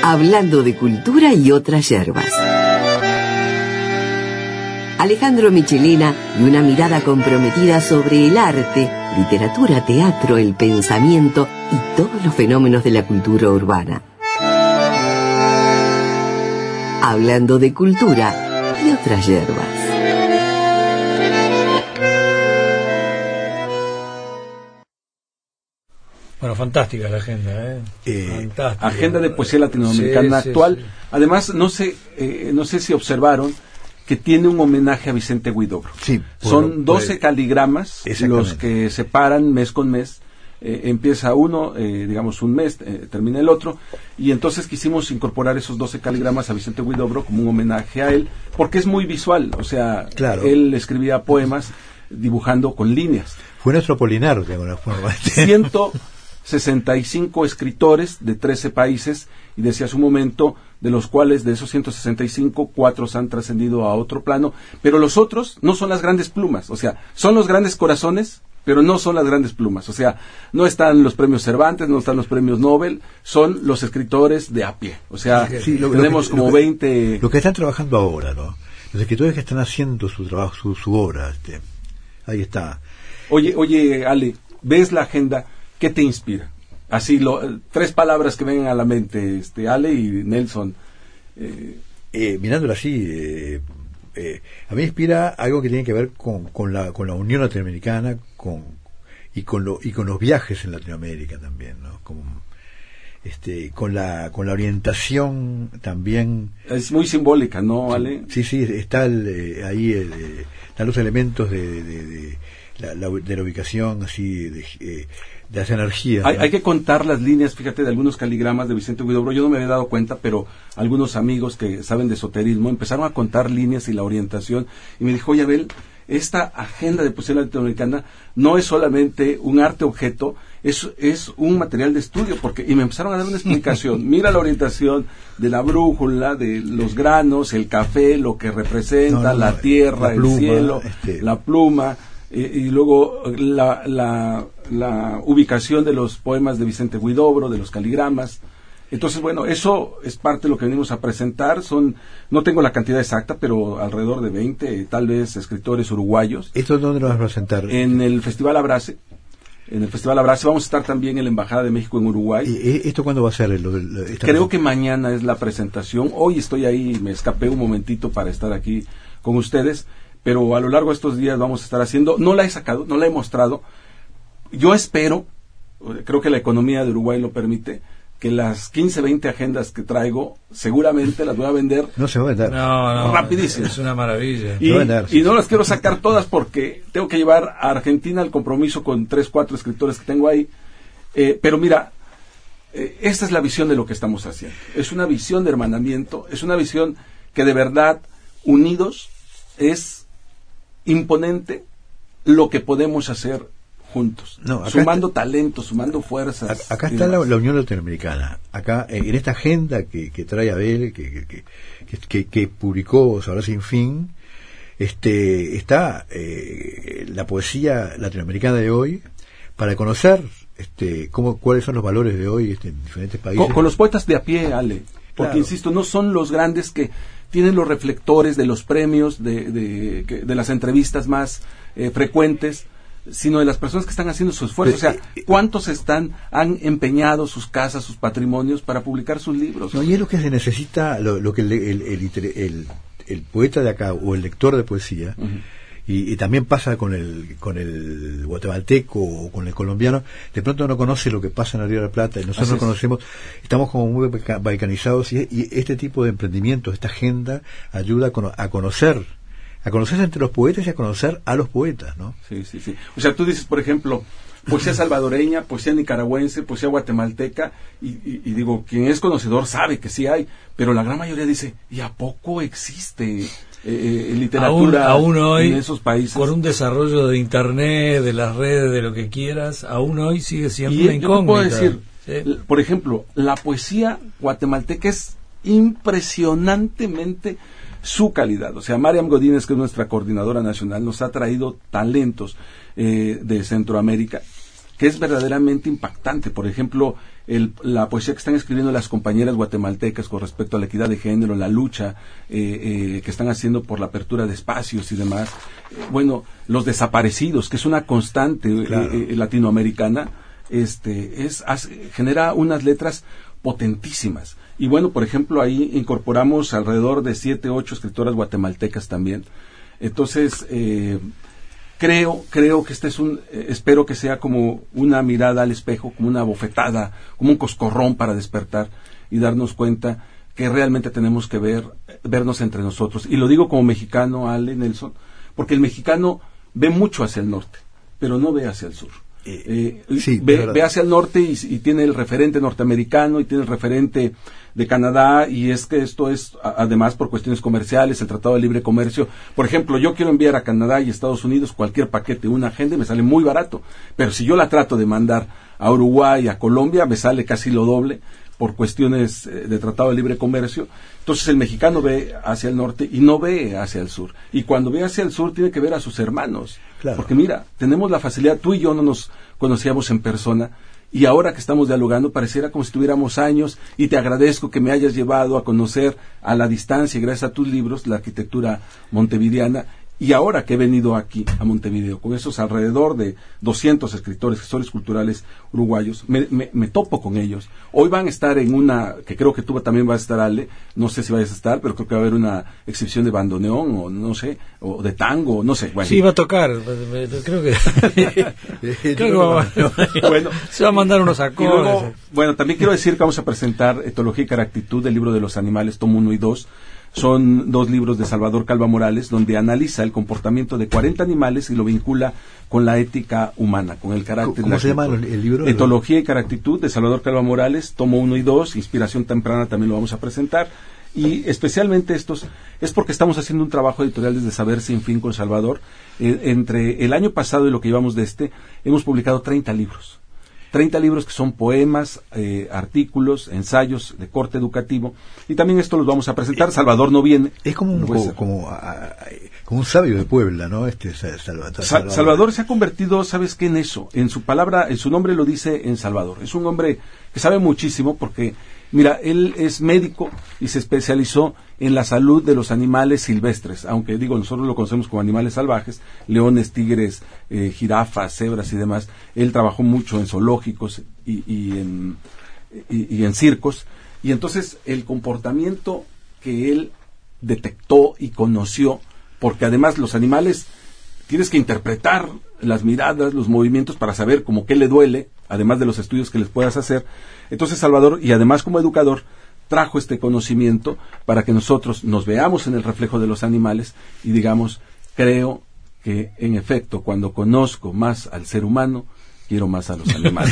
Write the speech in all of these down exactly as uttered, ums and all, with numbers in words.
Hablando de cultura y otras yerbas. Alejandro Michelena y una mirada comprometida sobre el arte, literatura, teatro, el pensamiento y todos los fenómenos de la cultura urbana. Hablando de cultura y otras yerbas. Bueno, fantástica la agenda, ¿eh? eh Fantástica. Agenda de poesía latinoamericana sí, actual. Sí, sí. Además, no sé, eh, no sé si observaron que tiene un homenaje a Vicente Huidobro. Sí. Son doce pues, caligramas los que se paran mes con mes. Eh, empieza uno, eh, digamos un mes, eh, termina el otro, y entonces quisimos incorporar esos doce caligramas a Vicente Huidobro como un homenaje a él, porque es muy visual, o sea, claro. Él escribía poemas dibujando con líneas. Fue nuestro Apolinar, de alguna forma. ciento sesenta y cinco escritores de trece países, y decía hace un momento, de los cuales de esos ciento sesenta y cinco, cuatro se han trascendido a otro plano, pero los otros no son las grandes plumas, o sea, son los grandes corazones, pero no son las grandes plumas, o sea, no están los premios Cervantes, no están los premios Nobel, son los escritores de a pie, o sea, sí, lo, tenemos lo que, como lo que, veinte... Lo que están trabajando ahora, ¿no? Los escritores que están haciendo su trabajo, su, su obra, este, ahí está. Oye, oye, Ale, ¿ves la agenda? ¿Qué te inspira? Así, lo, tres palabras que vengan a la mente, este, Ale y Nelson. Eh, eh, mirándolo así, eh, eh, a mí me inspira algo que tiene que ver con, con la con la Unión Latinoamericana, con y con lo y con los viajes en Latinoamérica también, ¿no? Como, este, con la con la orientación también. Es muy simbólica, ¿no, Ale? Sí, sí, está el, eh, ahí el, eh, están los elementos de, de, de, la, la, de la ubicación, así de, eh, de las energías. Hay, ¿no? hay que contar las líneas, fíjate, de algunos caligramas de Vicente Huidobro. Yo no me había dado cuenta, pero algunos amigos que saben de esoterismo empezaron a contar líneas y la orientación, y me dijo, oye, Abel, esta agenda de poesía latinoamericana no es solamente un arte objeto, es, es un material de estudio, porque y me empezaron a dar una explicación. Mira la orientación de la brújula, de los granos, el café, lo que representa, no, no, la tierra, la pluma, el cielo, este... la pluma, y, y luego la, la, la ubicación de los poemas de Vicente Huidobro, de los caligramas. Entonces, bueno, eso es parte de lo que venimos a presentar. Son, no tengo la cantidad exacta, pero alrededor de veinte, tal vez, escritores uruguayos. ¿Esto dónde lo vas a presentar? En el Festival Abrace. En el Festival Abrace vamos a estar también en la Embajada de México en Uruguay. ¿Y esto cuándo va a ser? Lo, lo, Creo que mañana es la presentación. Hoy estoy ahí, me escapé un momentito para estar aquí con ustedes, pero a lo largo de estos días vamos a estar haciendo. No la he sacado, no la he mostrado. Yo espero, creo que la economía de Uruguay lo permite, que las quince, veinte agendas que traigo, seguramente las voy a vender. No se va a vender. No, no. Rapidísimo. Es una maravilla. Y, no vender, y no las quiero sacar todas porque tengo que llevar a Argentina el compromiso con tres, cuatro escritores que tengo ahí. Eh, pero mira, eh, esta es la visión de lo que estamos haciendo. Es una visión de hermanamiento, es una visión que de verdad, unidos, es imponente lo que podemos hacer juntos, no, sumando está, talentos, sumando fuerzas. Acá está la, la Unión Latinoamericana, acá en esta agenda que, que trae Abel, que, que, que, que, que publicó Sabrá Sin Fin, este, está eh, la poesía latinoamericana de hoy, para conocer este, cómo, cuáles son los valores de hoy este, en diferentes países. Con, con los poetas de a pie, Ale, porque claro, insisto, no son los grandes que tienen los reflectores de los premios, de, de, de, de las entrevistas más eh, frecuentes, sino de las personas que están haciendo su esfuerzo. O sea, ¿cuántos están, han empeñado sus casas, sus patrimonios para publicar sus libros? No, y es lo que se necesita, lo, lo que el, el, el, el, el poeta de acá, o el lector de poesía, uh-huh. y, y también pasa con el con el guatemalteco o con el colombiano, de pronto no conoce lo que pasa en el Río de la Plata, y nosotros no conocemos, estamos como muy balcanizados, y, y este tipo de emprendimientos, esta agenda, ayuda a, cono, a conocer a conocerse entre los poetas y a conocer a los poetas, ¿no? Sí, sí, sí. O sea, tú dices, por ejemplo, poesía salvadoreña, poesía nicaragüense, poesía guatemalteca, y, y, y digo, quien es conocedor sabe que sí hay, pero la gran mayoría dice, ¿y a poco existe eh, eh, literatura aún, aún hoy, en esos países? Con un desarrollo de internet, de las redes, de lo que quieras, aún hoy sigue siendo una incógnita. Yo puedo decir, ¿sí? Por ejemplo, la poesía guatemalteca es impresionantemente su calidad. O sea, Mariam Godínez, que es nuestra coordinadora nacional, nos ha traído talentos eh, de Centroamérica, que es verdaderamente impactante. Por ejemplo, el, la poesía que están escribiendo las compañeras guatemaltecas con respecto a la equidad de género, la lucha eh, eh, que están haciendo por la apertura de espacios y demás. Eh, bueno, los desaparecidos, que es una constante claro. eh, eh, latinoamericana, este, es, hace, genera unas letras potentísimas. Y bueno, por ejemplo, ahí incorporamos alrededor de siete, ocho escritoras guatemaltecas también. Entonces, eh, creo, creo que este es un, eh, espero que sea como una mirada al espejo, como una bofetada, como un coscorrón para despertar y darnos cuenta que realmente tenemos que ver, vernos entre nosotros. Y lo digo como mexicano, Ale, Nelson, porque el mexicano ve mucho hacia el norte, pero no ve hacia el sur. Eh, sí, ve, ve hacia el norte y, y tiene el referente norteamericano y tiene el referente de Canadá, y es que esto es a, además por cuestiones comerciales, el Tratado de Libre Comercio. Por ejemplo, yo quiero enviar a Canadá y Estados Unidos cualquier paquete, una agenda, y me sale muy barato, pero si yo la trato de mandar a Uruguay, a Colombia, me sale casi lo doble por cuestiones eh, de Tratado de Libre Comercio. Entonces el mexicano ve hacia el norte y no ve hacia el sur, y cuando ve hacia el sur tiene que ver a sus hermanos, claro. Porque mira, tenemos la facilidad, tú y yo no nos conocíamos en persona, y ahora que estamos dialogando pareciera como si tuviéramos años, y te agradezco que me hayas llevado a conocer a la distancia, gracias a tus libros, la arquitectura montevideana. Y ahora que he venido aquí a Montevideo con esos alrededor de doscientos escritores, gestores culturales uruguayos, me, me, me topo con ellos. Hoy van a estar en una, que creo que tú también vas a estar, Ale, no sé si vayas a estar, pero creo que va a haber una exhibición de bandoneón, o no sé, o de tango, no sé. Bueno. Sí, va a tocar, creo que... creo que va, bueno, se va a mandar unos acordes. Luego, bueno, también quiero decir que vamos a presentar Etología y Caractitud, del libro de los animales, tomo uno y dos. Son dos libros de Salvador Calva Morales, donde analiza el comportamiento de cuarenta animales y lo vincula con la ética humana, con el carácter. ¿Cómo se llama el libro? Etología y Caractitud, de Salvador Calva Morales, tomo uno y dos, Inspiración Temprana también lo vamos a presentar. Y especialmente estos, es porque estamos haciendo un trabajo editorial desde Saber Sin Fin con Salvador. Eh, entre el año pasado y lo que llevamos de este, hemos publicado treinta libros. treinta libros que son poemas, eh, artículos, ensayos de corte educativo, y también esto los vamos a presentar. Salvador no viene. Es como un, como, como, a, como un sabio de Puebla, ¿no? Este Salvador. Salvador. Salvador se ha convertido, ¿sabes qué? En eso, en su palabra, en su nombre lo dice en Salvador. Es un hombre que sabe muchísimo porque, mira, él es médico y se especializó en la salud de los animales silvestres, aunque digo, nosotros lo conocemos como animales salvajes, leones, tigres, eh, jirafas, cebras y demás. Él trabajó mucho en zoológicos y, y, en, y, y en circos, y entonces el comportamiento que él detectó y conoció, porque además los animales tienes que interpretar las miradas, los movimientos para saber como qué le duele, además de los estudios que les puedas hacer. Entonces Salvador, y además como educador, trajo este conocimiento para que nosotros nos veamos en el reflejo de los animales y digamos, creo que en efecto cuando conozco más al ser humano, quiero más a los animales.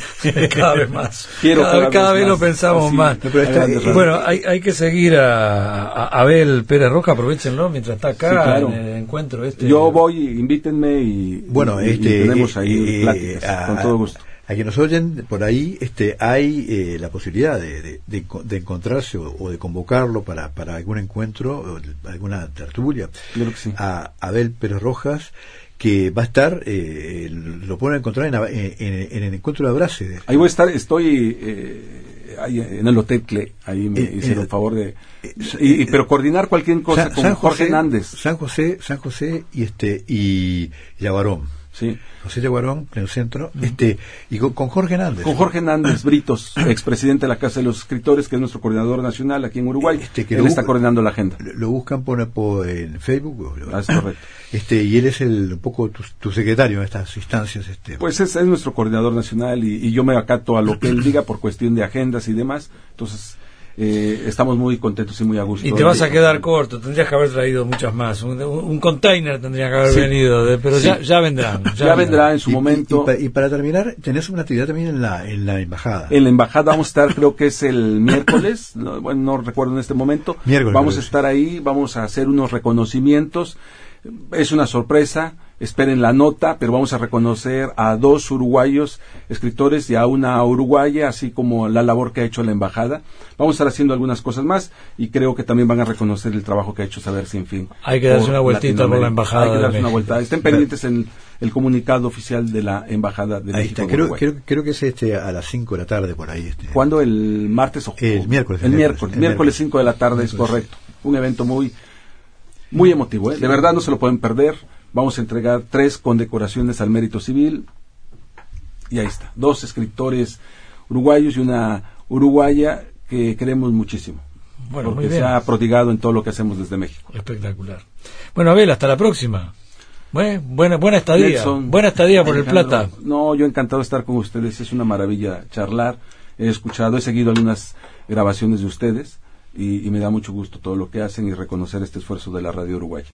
Cada vez más. Quiero cada, cada, cada vez, vez lo pensamos así, más. pero está, eh, bueno, hay, hay que seguir a, a Abel Pérez Roca, aprovechenlo mientras está acá, sí, claro, en el encuentro este. Yo voy, invítenme y, bueno, y, este, y tenemos ahí eh, pláticas, eh, con todo gusto. A quienes nos oyen por ahí, este, hay eh, la posibilidad de, de, de, de encontrarse o, o de convocarlo para, para algún encuentro, o alguna tertulia, Claro que sí. a Abel Pérez Rojas, que va a estar, eh, lo pueden encontrar en, en, en el encuentro de Abrace. Ahí voy a estar, estoy eh, ahí en el Hotel Cle, ahí me eh, hicieron eh, favor de... Eh, y, y, pero coordinar cualquier cosa San, con San Jorge José, Hernández. San José, San José y este y Yaguarón. Sí. José Yaguarón, en el centro, mm. este y con, con Jorge Hernández. Con Jorge Hernández Britos, expresidente de la Casa de los Escritores, que es nuestro coordinador nacional aquí en Uruguay. Este, que él está coordinando la agenda. Lo, lo buscan por, por en Facebook. Ah, es correcto. Este, y él es el un poco tu, tu secretario en estas instancias. Este. Pues es, es nuestro coordinador nacional y, y yo me acato a lo que él diga por cuestión de agendas y demás. Entonces, eh, estamos muy contentos y muy a gusto. Y te vas a quedar corto, tendrías que haber traído muchas más. Un, un container tendría que haber sí. venido, de, pero sí. ya, ya vendrán. Ya, ya vendrá en su y, momento. Y, y, para, y para terminar, tenés una actividad también en la, en la embajada. En la embajada vamos a estar, creo que es el miércoles, no, bueno, no recuerdo en este momento. Miércoles. Vamos a estar ahí, vamos a hacer unos reconocimientos. Es una sorpresa, esperen la nota, pero vamos a reconocer a dos uruguayos escritores y a una uruguaya, así como la labor que ha hecho la embajada. Vamos a estar haciendo algunas cosas más y creo que también van a reconocer el trabajo que ha hecho Saber Sin Fin. Hay que darse una vueltita por la embajada. Hay que darse una vuelta. Estén pendientes en el comunicado oficial de la embajada de ahí México. Está. Creo, creo, creo que es este a las cinco de la tarde por ahí. Este. ¿Cuándo? ¿El martes o el miércoles? El, el miércoles. El miércoles cinco de la tarde, es correcto. Un evento muy muy emotivo, ¿eh? De verdad no se lo pueden perder. Vamos a entregar tres condecoraciones al mérito civil. Y ahí está. Dos escritores uruguayos y una uruguaya que queremos muchísimo. Bueno, porque muy bien. Se ha prodigado en todo lo que hacemos desde México. Espectacular. Bueno, Abel, hasta la próxima. Bueno, buena, buena estadía. Nelson, buena estadía por Alejandro, el Plata. No, yo encantado de estar con ustedes. Es una maravilla charlar. He escuchado, he seguido algunas grabaciones de ustedes y, y me da mucho gusto todo lo que hacen y reconocer este esfuerzo de la radio uruguaya.